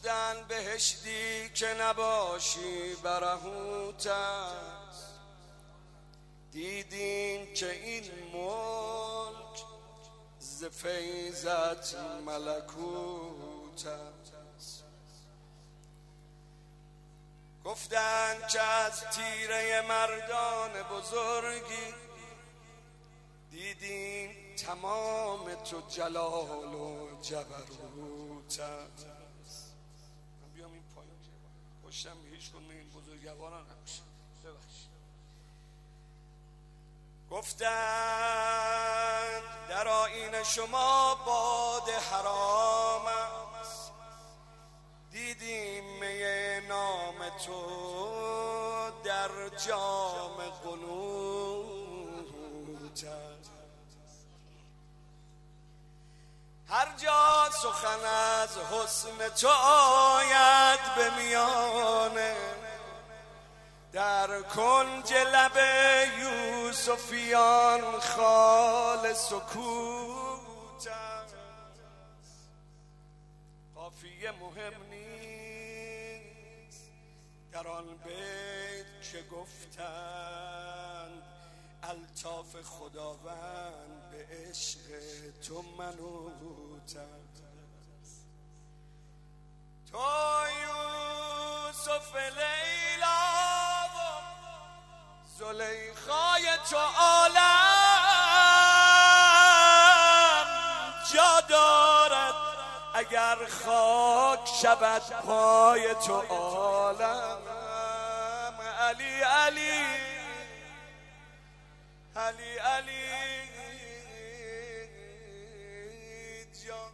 گفتن بهشتی که نباشی برهوت است، دیدیم که این ملک ز فیضت ملکوت است. گفتن که از تیره مردان بزرگی، دیدیم تمام تو جلال و جبروت است. من بیام این پایین که پشتم هیچ کنم این بزرگواران نمیشه. ببخشید. گفتن در آیین شما باد حرام است، دیدیم می نام تو در جام قنوت است. هر جا سخن از حسن تو آید به میانه، در کنج لب یوسفیان خال سکوت است. قافیه مهم نیست در آن بیت که گفتند الطاف خداوند به عشق تو منوط است. تو یوسف لیلا و زلیخای تو عالم جا دارد، اگر خاک شود پای تو عالم. علی علی علی علی جان.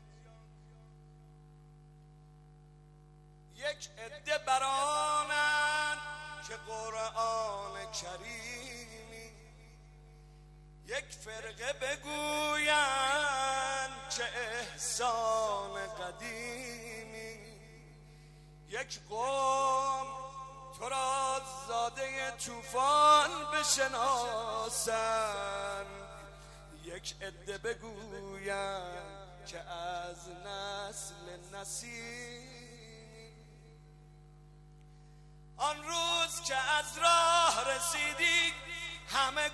یک عده برانند که قرآن کریمی، یک فرقه بگویند که احسان قدیمی، یک قوم تو را زاده طوفان بشناسند، یک عده بگویند که از نسل نسیم. آن روز که از راه رسیدی همه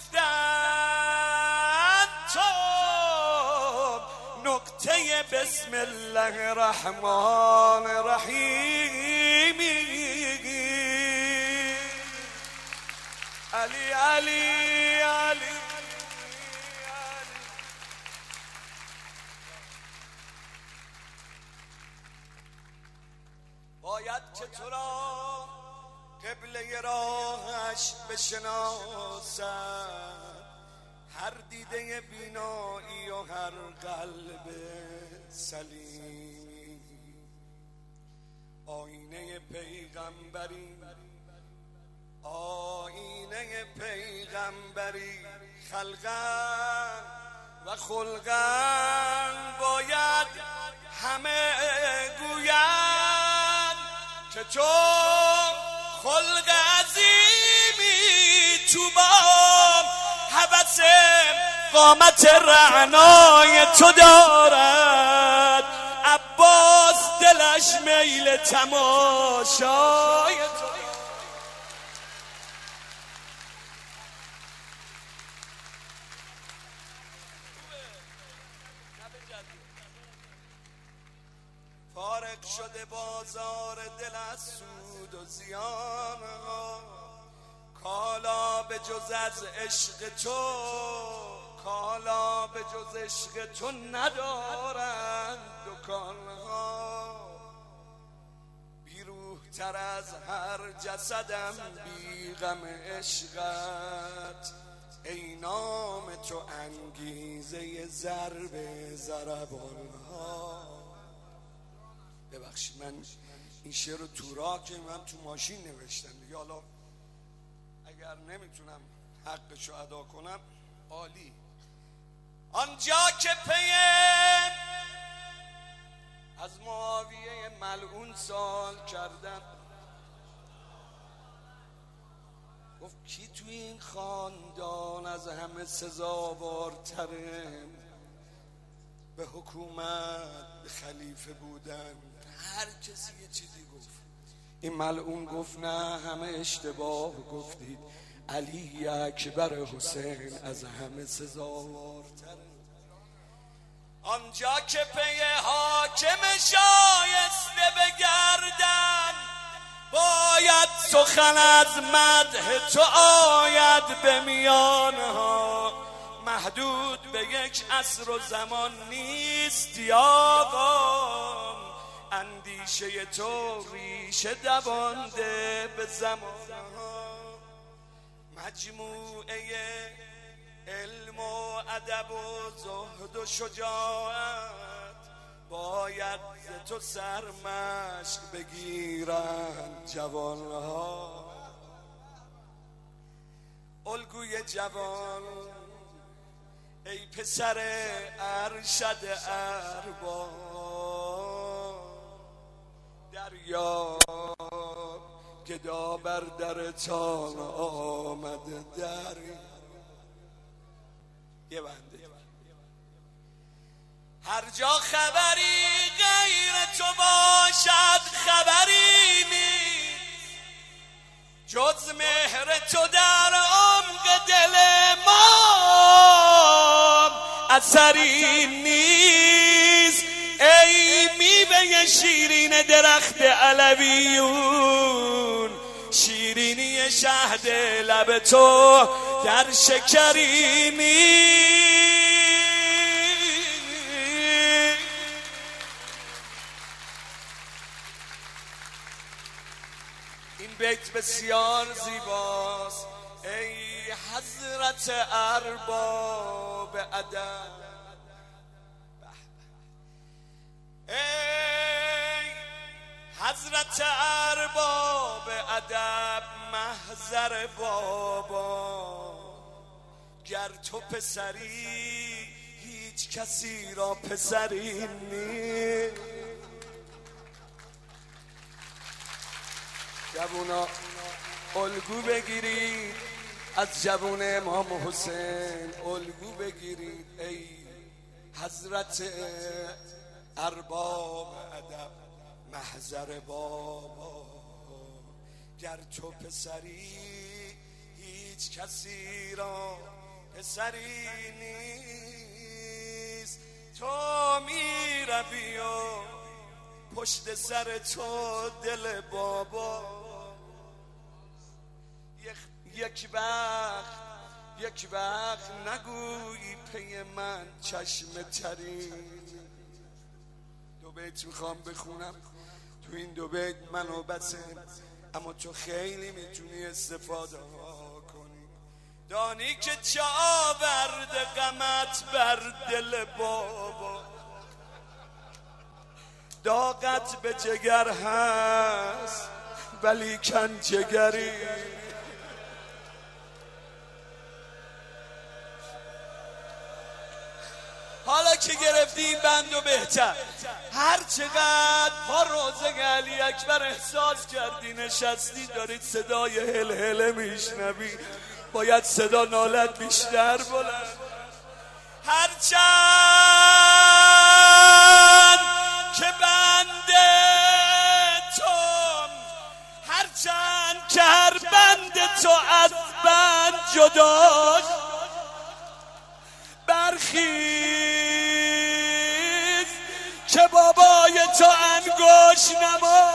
گفتند تو نقطه بسم الله الرحمن الرحیمی. علی علی علی باید که تو را قبله راهش بشناسد هر دیده بینایی و هر قلب سلیمی. آینه پیغمبری، آینه پیغمبری، خلقن و خلقن باید همه گویند که تو خلق عظیمی، تو با هوس قامت رعنای تو دارد، عباس دلش میل تماشای تو. فارغ شده بازار دل از سود و زیان ها، کالا به جز از عشق تو، کالا به جز عشق تو ندارند دکان ها. بیروح تر از هر جسدم بی غم عشقت، ای نام تو انگیزه ضرب ضربان ها. ببخشید من این شعر رو تو راه که من تو ماشین نوشتم دیگه، حالا اگر نمیتونم حقشو ادا کنم عالی. آنجا که پیم از معاویه ملعون سال کردن، گفت کی تو این خاندان از همه سزاوارتره به حکومت به خلیفه بودن؟ هر کسی یه چیزی گفت. این ملعون گفت نه همه اشتباه گفتید، علی اکبر حسین از همه سزاوارتر. آنجا که پی حاکم شایسته بگردن، باید سخن از مدح تو آید به میانها. محدود به یک عصر و زمان نیست آقا، اندیشه تو ریشه دوانده به زمانها. مجموعه علم و ادب و زهد و شجاعت، باید ز تو سرمشق بگیرند جوانها. الگوی جوان ای پسر ارشد ارباب، دریا گدا بر درتان آمده در یه بنده. هر جا خبری غیر تو باشد خبری نیست، جز مهر تو در عمق دل ما اثری نیست. ای میوه شیرین درخت علویون، شیرینی شهد لب تو در شکری نیست. این بیت بسیار زیباست. ای حضرت ارباب ادب، ای حضرت ارباب ادب محضر بابا، گر تو پسری هیچ کسی را پسری نیست. جوونا الگو بگیرید از جوون امام حسین، الگو بگیرید ای حضرت ارباب ادب محضر بابا، گر تو پسری هیچ کسی را پسری نیست. تو می روی و پشت سر تو دل بابا، یک وقت نگویی پی من چشم ترین. دو بیت میخوام بخونم، تو این دو بیت منو بسه، اما تو خیلی میتونی استفاده کنی. دانی که چه آورده غمت بر دل بابا، داغت به جگر هست ولی کن جگری. حالا که گرفتیم بندو بهتر، هر چقدر پا روزه علی اکبر احساس کردی نشستی دارید صدای هل هله میشنوی، باید صدا نالت بیشتر بلند. هر چند که بنده تو، هر چند که هر بنده تو از بند جدا برخیز که بابای تو انگوش نما.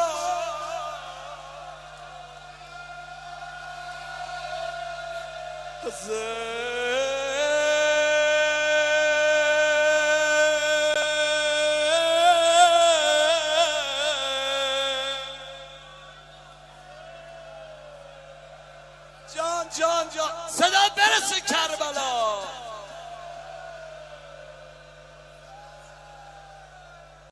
جان صدا برسه کربلا.